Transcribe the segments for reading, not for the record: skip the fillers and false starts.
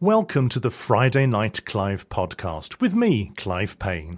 Welcome to the Friday Night Clive podcast with me, Clive Payne.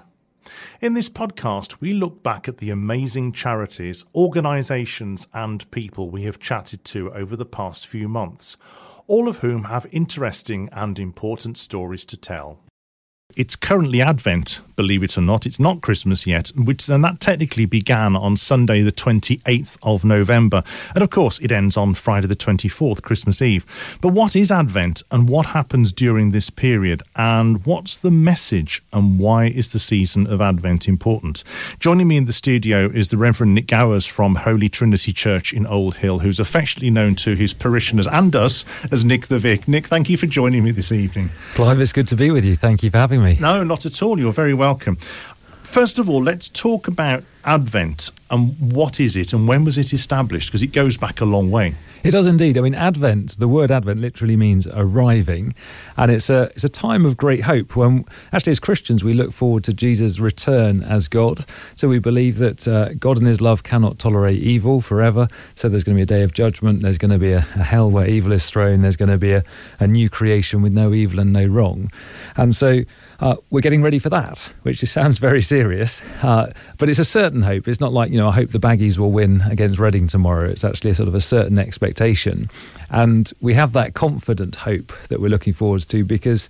In this podcast, we look back at the amazing charities, organisations and people we have chatted to over the past few months, all of whom have interesting and important stories to tell. It's currently Advent, believe it or not. It's not Christmas yet, and that technically began on Sunday the 28th of November. And of course, it ends on Friday the 24th, Christmas Eve. But what is Advent and what happens during this period? And what's the message and why is the season of Advent important? Joining me in the studio is the Reverend Nick Gowers from Holy Trinity Church in Old Hill, who's affectionately known to his parishioners and us as Nick the Vic. Nick, thank you for joining me this evening. Clive, it's good to be with you. Thank you for having me. No, not at all. You're very welcome. First of all, let's talk about Advent and what is it and when was it established? Because it goes back a long way. It does indeed. I mean, Advent, the word Advent literally means arriving, and it's a time of great hope when, actually, as Christians, we look forward to Jesus' return as God. So we believe that God in his love cannot tolerate evil forever. So there's going to be a day of judgment. There's going to be a hell where evil is thrown. There's going to be a new creation with no evil and no wrong. And so we're getting ready for that, which sounds very serious, but it's a certain hope. It's not like, I hope the Baggies will win against Reading tomorrow. It's actually a sort of a certain expectation. And we have that confident hope that we're looking forward to because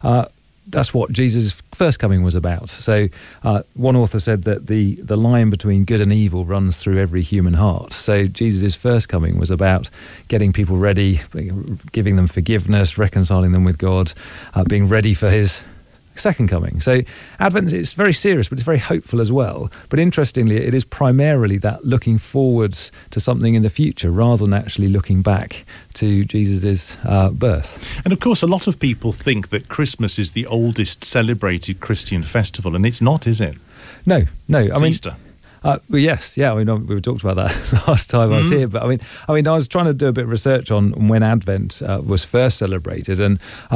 that's what Jesus' first coming was about. So one author said that the line between good and evil runs through every human heart. So Jesus' first coming was about getting people ready, giving them forgiveness, reconciling them with God, being ready for his second coming. So Advent is very serious, but it's very hopeful as well. But interestingly, it is primarily that looking forwards to something in the future rather than actually looking back to Jesus' birth. And of course, a lot of people think that Christmas is the oldest celebrated Christian festival, and it's not, is it? No. It's Easter. Well, yes, yeah. I mean, we talked about that last time I was here. But I mean, I was trying to do a bit of research on when Advent was first celebrated, and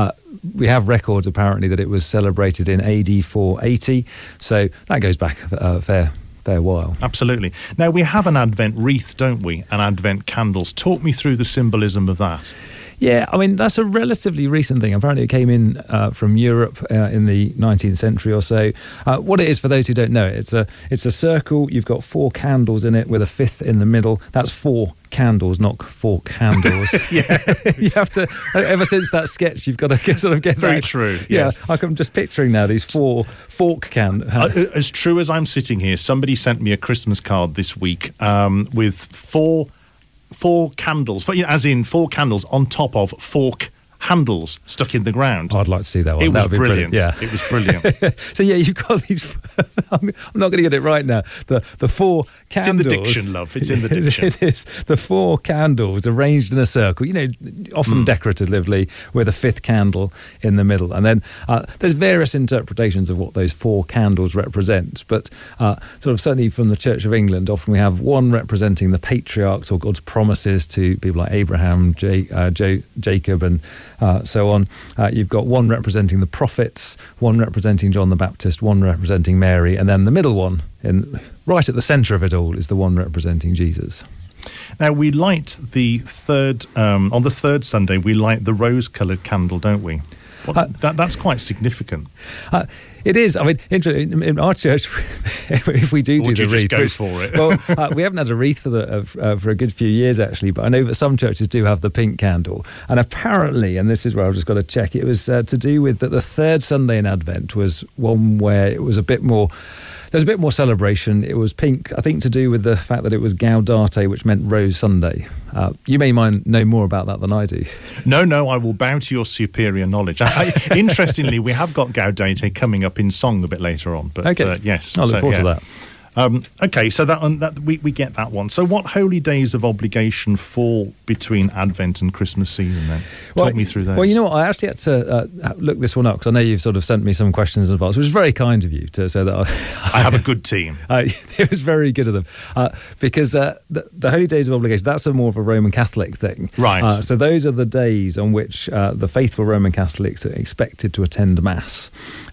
we have records apparently that it was celebrated in AD 480. So that goes back a fair while. Absolutely. Now we have an Advent wreath, don't we? And Advent candles. Talk me through the symbolism of that. Yeah, I mean, that's a relatively recent thing. Apparently it came in from Europe in the 19th century or so. What it is, for those who don't know it, it's a circle. You've got 4 candles in it with a fifth in the middle. That's 4 candles, not 4 candles. Yeah. You have to, ever since that sketch, you've got to sort of get very that. True, yeah. Yes. I'm just picturing now these 4 fork candles. As true as I'm sitting here, somebody sent me a Christmas card this week with four candles, but as in 4 candles on top of fork handles stuck in the ground. I'd like to see that one. It was brilliant. Yeah, it was brilliant. So yeah, you've got these. I'm not going to get it right now. The 4 candles. It's in the diction, love. It's in the diction. It is the 4 candles arranged in a circle. Often decoratively, with a 5th candle in the middle, and then there's various interpretations of what those 4 candles represent. But sort of certainly from the Church of England, often we have one representing the patriarchs or God's promises to people like Abraham, Jacob, and so on. You've got one representing the prophets, one representing John the Baptist, one representing Mary, and then the middle one, right at the centre of it all, is the one representing Jesus. Now, we light the third, on the third Sunday, we light the rose-coloured candle, don't we? That's quite significant. It is. I mean, in our church, if we do the wreath, go for it? Well, we haven't had a wreath for a good few years actually, but I know that some churches do have the pink candle. And apparently, and this is where I've just got to check, it was to do with that the third Sunday in Advent was one where it was a bit more. There's a bit more celebration. It was pink, I think, to do with the fact that it was Gaudete, which meant Rose Sunday. You may know more about that than I do. No, I will bow to your superior knowledge. Interestingly, we have got Gaudete coming up in song a bit later on. But okay. Yes. I'll look forward to that. Okay, so that we get that one. So what holy days of obligation fall between Advent and Christmas season then? Talk me through those. Well, you know what, I actually had to look this one up because I know you've sort of sent me some questions in advance, which is very kind of you to say that. I have a good team. It was very good of them because the holy days of obligation, that's more of a Roman Catholic thing. Right. So those are the days on which the faithful Roman Catholics are expected to attend Mass.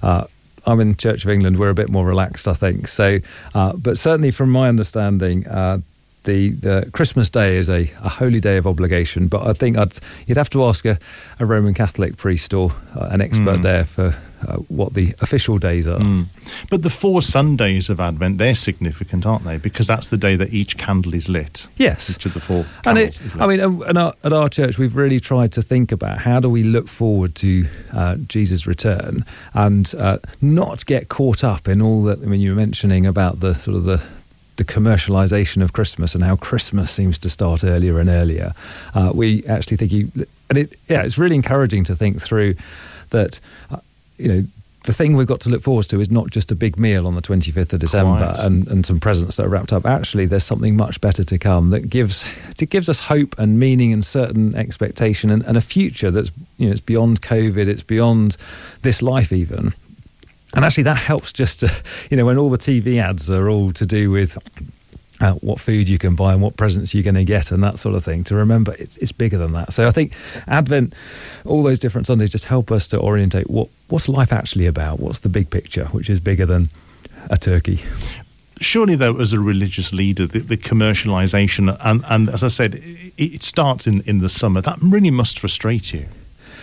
I'm in Church of England, we're a bit more relaxed, I think. So, but certainly from my understanding, the Christmas Day is a holy day of obligation, but I think you'd have to ask a Roman Catholic priest or an expert there for what the official days are. But the 4 Sundays of Advent, they're significant, aren't they? Because that's the day that each candle is lit. Yes. Each of the 4 candles is lit. I mean, at our church, we've really tried to think about how do we look forward to Jesus' return and not get caught up in all that. I mean, you were mentioning about the sort of the commercialization of Christmas and how Christmas seems to start earlier and earlier. We actually think it's really encouraging to think through that. The thing we've got to look forward to is not just a big meal on the 25th of December and some presents that are wrapped up. Actually, there's something much better to come that gives us hope and meaning and certain expectation and a future that's it's beyond COVID, it's beyond this life even. And actually, that helps just to when all the TV ads are all to do with what food you can buy and what presents you're going to get and that sort of thing, to remember it's bigger than that. So I think Advent, all those different Sundays just help us to orientate what's life actually about, what's the big picture, which is bigger than a turkey. Surely, though, as a religious leader, the commercialisation, and as I said, it starts in the summer, that really must frustrate you.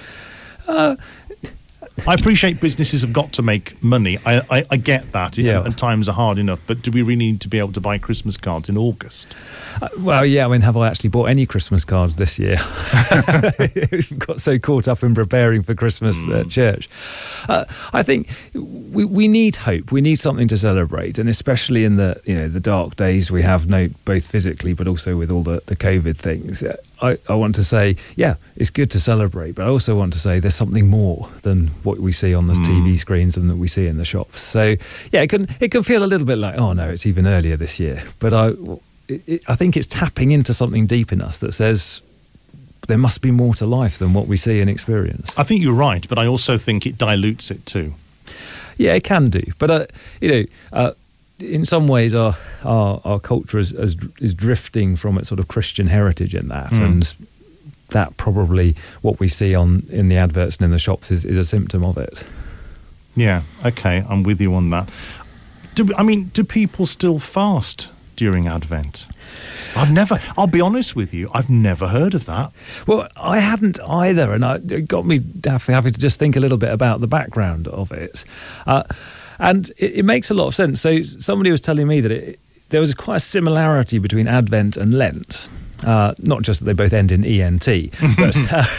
I appreciate businesses have got to make money. I get that, and times are hard enough. But do we really need to be able to buy Christmas cards in August? Well, yeah. I mean, have I actually bought any Christmas cards this year? Got so caught up in preparing for Christmas at church. I think we need hope. We need something to celebrate, and especially in the dark days we have both physically, but also with all the COVID things. I want to say, it's good to celebrate, but I also want to say there's something more than what we see on the TV screens and that we see in the shops. So, it can feel a little bit like, oh no, it's even earlier this year. But I think it's tapping into something deep in us that says there must be more to life than what we see and experience. I think you're right, but I also think it dilutes it too. Yeah, it can do. But, in some ways, our culture is drifting from its sort of Christian heritage in that, and that probably what we see in the adverts and in the shops is a symptom of it. Yeah, okay, I'm with you on that. Do people still fast during Advent? I'll be honest with you, I've never heard of that. Well, I hadn't either, and it got me having to just think a little bit about the background of it. And it makes a lot of sense. So somebody was telling me that there was quite a similarity between Advent and Lent. Not just that they both end in ENT, but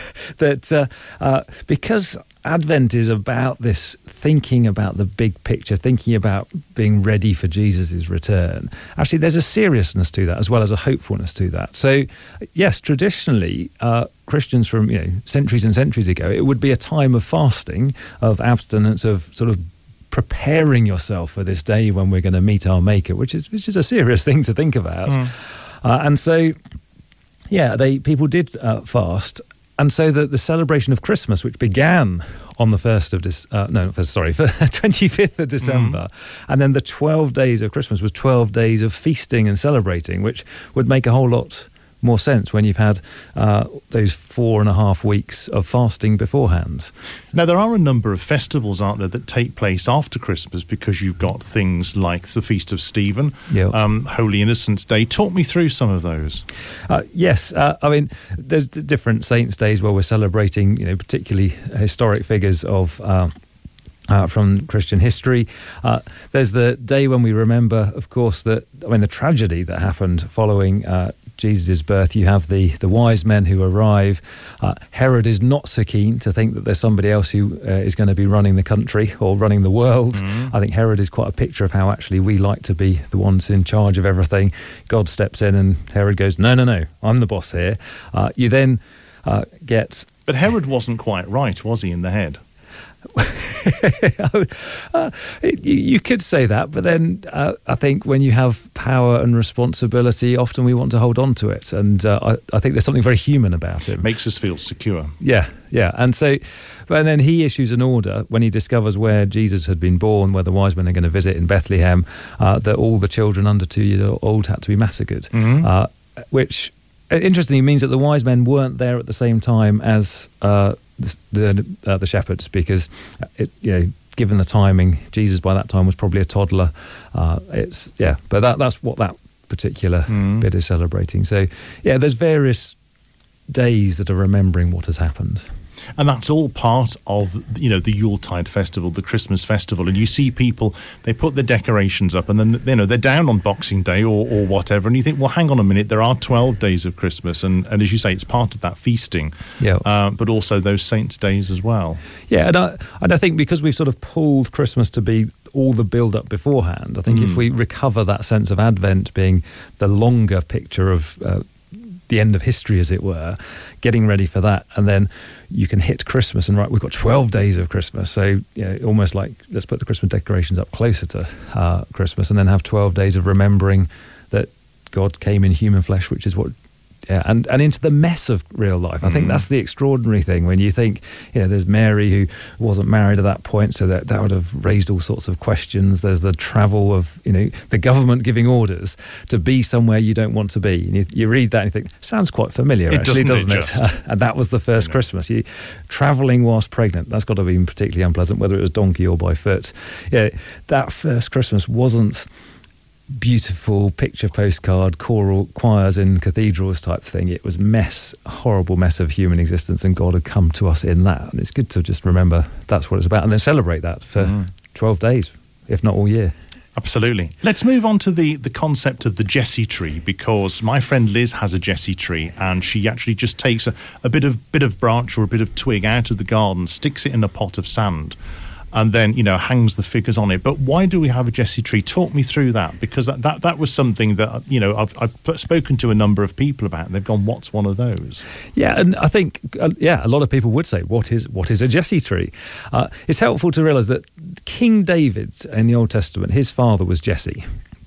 that because Advent is about this thinking about the big picture, thinking about being ready for Jesus' return. Actually, there's a seriousness to that as well as a hopefulness to that. So, yes, traditionally, Christians from centuries and centuries ago, it would be a time of fasting, of abstinence, of sort of preparing yourself for this day when we're going to meet our Maker, which is a serious thing to think about. And so, people did fast. And so the celebration of Christmas, which began on the 25th of December, and then the 12 days of Christmas was 12 days of feasting and celebrating, which would make a whole lot more sense when you've had those 4.5 weeks of fasting beforehand. Now, there are a number of festivals, aren't there, that take place after Christmas, because you've got things like the Feast of Stephen, Holy Innocents' Day. Talk me through some of those. Yes. I mean, there's different saints' days where we're celebrating, particularly historic figures of from Christian history. There's the day when we remember, of course, the tragedy that happened following Jesus' birth. You have the wise men who arrive. Herod is not so keen to think that there's somebody else who is going to be running the country or running the world. I think Herod is quite a picture of how actually we like to be the ones in charge of everything. God steps in and Herod goes, no, I'm the boss here. You then get... But Herod wasn't quite right, was he, in the head? You could say that, but then I think when you have power and responsibility, often we want to hold on to it, and I think there's something very human about it. Makes us feel secure. Yeah, and so, but then he issues an order when he discovers where Jesus had been born, where the wise men are going to visit in Bethlehem, that all the children under 2 years old had to be massacred, which interestingly means that the wise men weren't there at the same time as the shepherds, because given the timing, Jesus by that time was probably a toddler. But that's what that particular bit is celebrating. So, yeah, there's various days that are remembering what has happened. And that's all part of, the Yuletide festival, the Christmas festival. And you see people, they put the decorations up and then, they're down on Boxing Day or whatever. And you think, well, hang on a minute, there are 12 days of Christmas. And as you say, it's part of that feasting, but also those saints' days as well. Yeah, and I think because we've sort of pulled Christmas to be all the build-up beforehand, I think if we recover that sense of Advent being the longer picture of the end of history, as it were, getting ready for that, and then you can hit Christmas and we've got 12 days of Christmas, so almost like let's put the Christmas decorations up closer to Christmas, and then have 12 days of remembering that God came in human flesh, which is what and into the mess of real life. I think that's the extraordinary thing when you think, there's Mary who wasn't married at that point, so that would have raised all sorts of questions. There's the travel of, the government giving orders to be somewhere you don't want to be. And you read that and you think, sounds quite familiar, actually, doesn't it? And that was the first Christmas. You travelling whilst pregnant, that's got to be particularly unpleasant, whether it was donkey or by foot. That first Christmas wasn't beautiful picture postcard choral choirs in cathedrals type thing. It was horrible mess of human existence, and God had come to us in that. And it's good to just remember that's what it's about, and then celebrate that for 12 days, if not all year. Absolutely. Let's move on to the concept of the Jesse tree, because my friend Liz has a Jesse tree, and she actually just takes a bit of branch or a bit of twig out of the garden, sticks it in a pot of sand, and then, hangs the figures on it. But why do we have a Jesse tree? Talk me through that, because that was something that, I've spoken to a number of people about, and they've gone, what's one of those? Yeah, and I think, a lot of people would say, what is a Jesse tree? It's helpful to realise that King David in the Old Testament, his father was Jesse.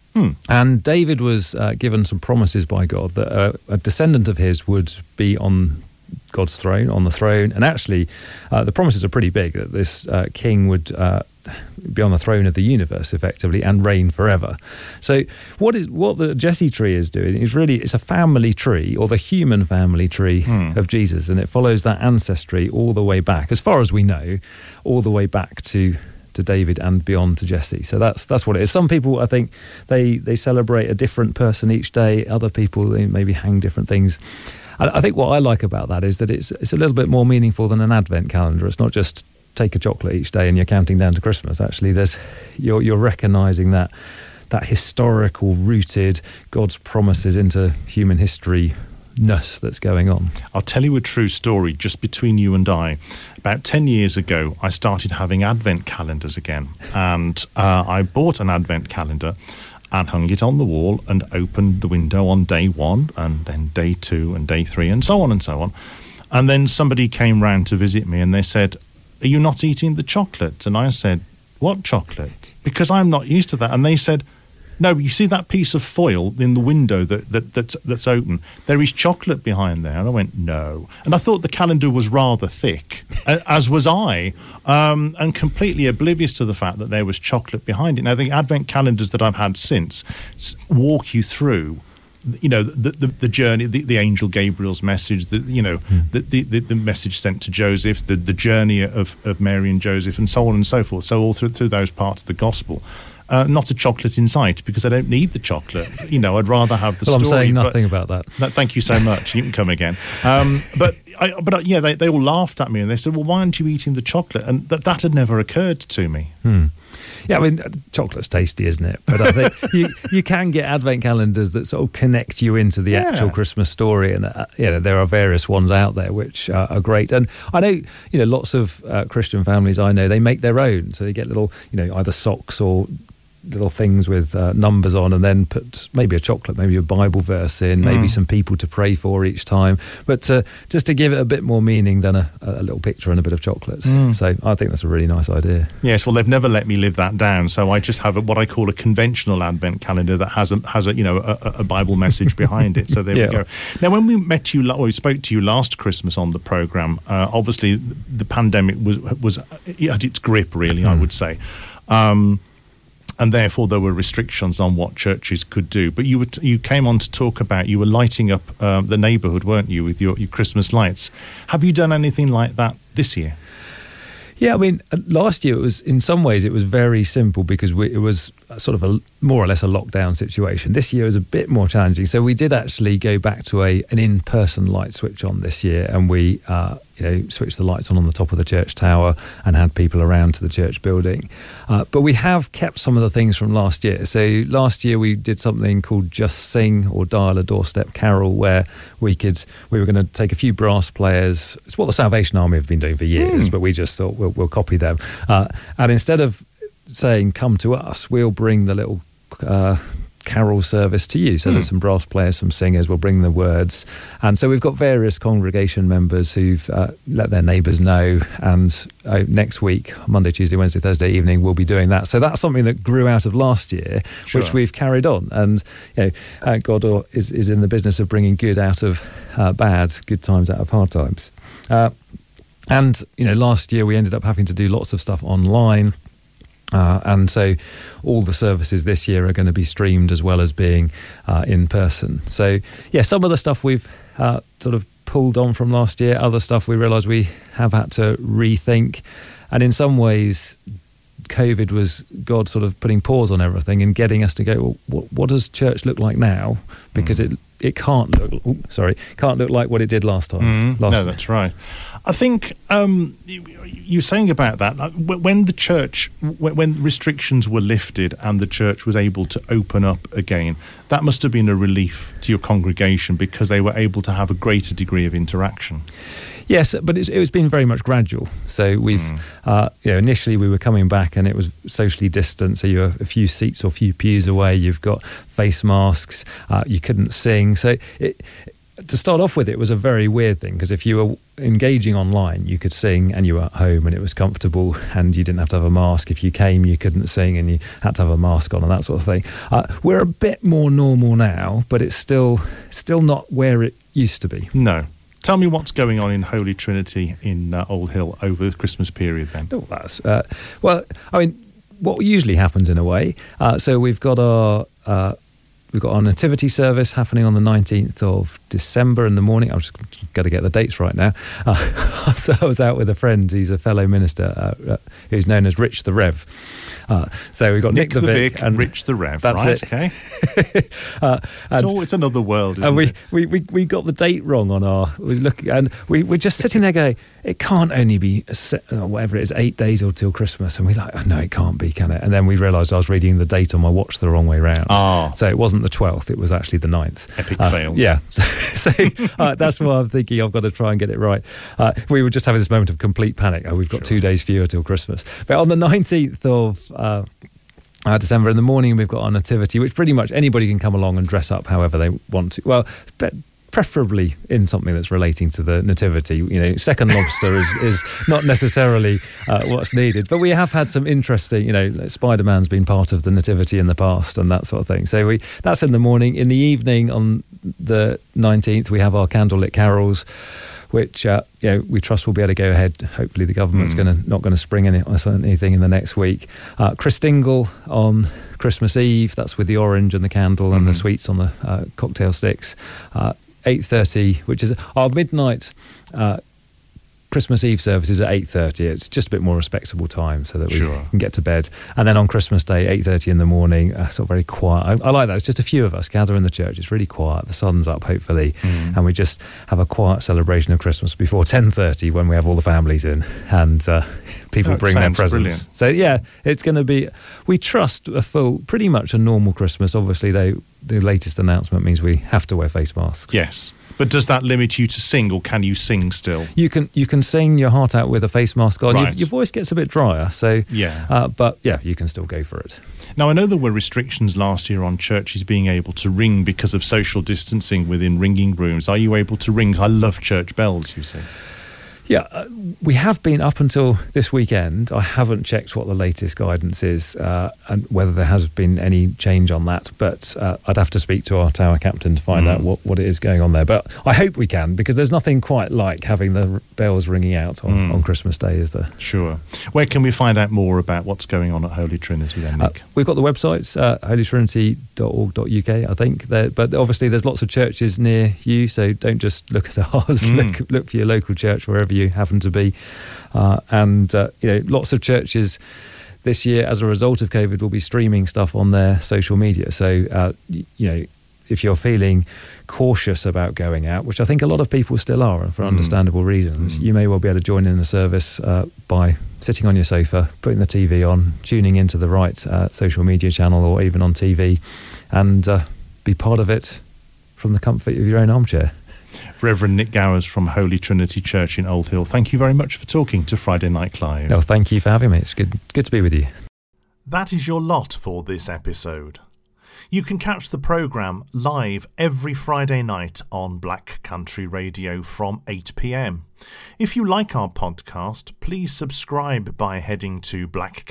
And David was given some promises by God that a descendant of his would be on God's throne, on the throne, and actually the promises are pretty big, that this king would be on the throne of the universe effectively and reign forever. So what the Jesse tree is doing is really, it's a family tree, or the human family tree of Jesus, and it follows that ancestry all the way back, as far as we know, all the way back to David and beyond to Jesse. So that's what it is. Some people, I think, they celebrate a different person each day. Other people, they maybe hang different things. I think what I like about that is that it's a little bit more meaningful than an Advent calendar. It's not just take a chocolate each day and you're counting down to Christmas. Actually, you're recognising that historical rooted God's promises into human history-ness that's going on. I'll tell you a true story just between you and I. About 10 years ago, I started having Advent calendars again, and I bought an Advent calendar and hung it on the wall and opened the window on day 1 and then day 2 and day 3 and so on and so on. And then somebody came round to visit me and they said, "Are you not eating the chocolate?" And I said, "What chocolate?" Because I'm not used to that. And they said, "No, you see that piece of foil in the window that's open? There is chocolate behind there." And I went, "No." And I thought the calendar was rather thick, as was I, and completely oblivious to the fact that there was chocolate behind it. Now, the Advent calendars that I've had since walk you through, the journey, the angel Gabriel's message, the message sent to Joseph, the journey of Mary and Joseph, and so on and so forth. So all through those parts of the gospel. Not a chocolate in sight, because I don't need the chocolate. I'd rather have the story. I'm saying nothing about that. Thank you so much. You can come again. They all laughed at me and they said, "Well, why aren't you eating the chocolate?" And that had never occurred to me. Yeah, I mean, chocolate's tasty, isn't it? But I think you can get Advent calendars that sort of connect you into the actual Christmas story, and there are various ones out there which are great. And I know, lots of Christian families I know, they make their own, so they get little, either socks or little things with numbers on, and then put maybe a chocolate, maybe a Bible verse in, maybe some people to pray for each time, but just to give it a bit more meaning than a little picture and a bit of chocolate. So I think that's a really nice idea. Yes, well, they've never let me live that down, so I just have what I call a conventional Advent calendar that has a Bible message behind it. So there we go. Now, when we spoke to you last Christmas on the programme, obviously the pandemic was at its grip, really, I would say. And therefore there were restrictions on what churches could do. But you came on to talk about, you were lighting up the neighbourhood, weren't you, with your Christmas lights. Have you done anything like that this year? Yeah, I mean, last year in some ways it was very simple because it was sort of more or less a lockdown situation. This year was a bit more challenging. So we did actually go back to an in-person light switch on this year, and we switched the lights on the top of the church tower and had people around to the church building. But we have kept some of the things from last year. So last year we did something called Just Sing or Dial a Doorstep Carol, where we were going to take a few brass players. It's what the Salvation Army have been doing for years, but we just thought we'll copy them. And instead of saying come to us, we'll bring the little carol service to you. So there's some brass players, some singers, we'll bring the words. And so we've got various congregation members who've let their neighbours know, and next week, Monday, Tuesday, Wednesday, Thursday evening, we'll be doing that. So that's something that grew out of last year, which we've carried on. And God is in the business of bringing good out of bad, good times out of hard times. And last year we ended up having to do lots of stuff online. And so all the services this year are going to be streamed as well as being in person. So, some of the stuff we've sort of pulled on from last year, other stuff we realise we have had to rethink. And in some ways, COVID was God sort of putting pause on everything and getting us to go, well, what does church look like now? Because it can't look like what it did last time. No, that's right. I think you're saying about that, when the church, when restrictions were lifted and the church was able to open up again, that must have been a relief to your congregation because they were able to have a greater degree of interaction. Yes, but it's been very much gradual. So we've, initially we were coming back and it was socially distant. So you're a few seats or a few pews away. You've got face masks. You couldn't sing. So to start off with, it was a very weird thing because if you were engaging online, you could sing and you were at home and it was comfortable and you didn't have to have a mask. If you came, you couldn't sing and you had to have a mask on and that sort of thing. We're a bit more normal now, but it's still not where it used to be. No. Tell me what's going on in Holy Trinity in Old Hill over the Christmas period then. Oh, that's what usually happens in a way. So we've got our nativity service happening on the 19th of December in the morning. I've just got to get the dates right now. So I was out with a friend who's a fellow minister who's known as Rich the Rev. So we've got Nick the Vic and Rich the Rev. That's right, it. Okay. It's another world, isn't it? We got the date wrong on we're just sitting there going, it can't only be whatever it is, 8 days or till Christmas. And we're like, oh, no, it can't be, can it? And then we realised I was reading the date on my watch the wrong way round. So it wasn't the 12th, it was actually the 9th. Epic fail. Yeah. So that's why I'm thinking I've got to try and get it right. We were just having this moment of complete panic. We've got 2 days fewer till Christmas. But on the 19th of December in the morning, we've got our nativity, which pretty much anybody can come along and dress up however they want to. Well, preferably in something that's relating to the nativity. Second lobster is not necessarily what's needed, but we have had some interesting, Spider-Man's been part of the nativity in the past and that sort of thing. So that's in the morning. In the evening on the 19th, we have our candlelit carols, which we trust will be able to go ahead. Hopefully the government's not going to spring anything in the next week. Christingle on Christmas Eve, that's with the orange and the candle and the sweets on the cocktail sticks. 8:30, which is our midnight Christmas Eve service is at 8:30. It's just a bit more respectable time so that we can get to bed. And then on Christmas Day, 8:30 in the morning, sort of very quiet. I like that. It's just a few of us gather in the church. It's really quiet. The sun's up, hopefully. And we just have a quiet celebration of Christmas before 10:30 when we have all the families in and people bring their presents. Brilliant. So, it's going to be, we trust pretty much a normal Christmas. Obviously, though, the latest announcement means we have to wear face masks. Yes. But does that limit you to sing, or can you sing still? You can sing your heart out with a face mask on. Right. Your voice gets a bit drier, so but you can still go for it. Now, I know there were restrictions last year on churches being able to ring because of social distancing within ringing rooms. Are you able to ring? I love church bells, you say. Yeah, we have been up until this weekend. I haven't checked what the latest guidance is and whether there has been any change on that. But I'd have to speak to our tower captain to find out what it is going on there. But I hope we can, because there's nothing quite like having the bells ringing out on Christmas Day, is there? Sure. Where can we find out more about what's going on at Holy Trinity then, Nick? We've got the websites, holytrinity.org.uk, I think. But obviously there's lots of churches near you, so don't just look at ours. Look for your local church wherever wherever you happen to be. Lots of churches this year, as a result of COVID, will be streaming stuff on their social media. So, if you're feeling cautious about going out, which I think a lot of people still are, and for understandable reasons, you may well be able to join in the service by sitting on your sofa, putting the TV on, tuning into the right social media channel or even on TV, and be part of it from the comfort of your own armchair. Reverend Nick Gowers from Holy Trinity Church in Old Hill, thank you very much for talking to Friday Night Live. Oh, thank you for having me. It's good to be with you. That is your lot for this episode. You can catch the programme live every Friday night on Black Country Radio from 8 p.m. If you like our podcast, please subscribe by heading to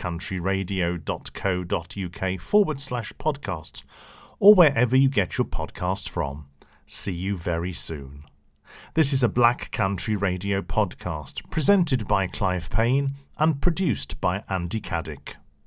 blackcountryradio.co.uk/podcasts or wherever you get your podcasts from. See you very soon. This is a Black Country Radio podcast presented by Clive Payne and produced by Andy Caddick.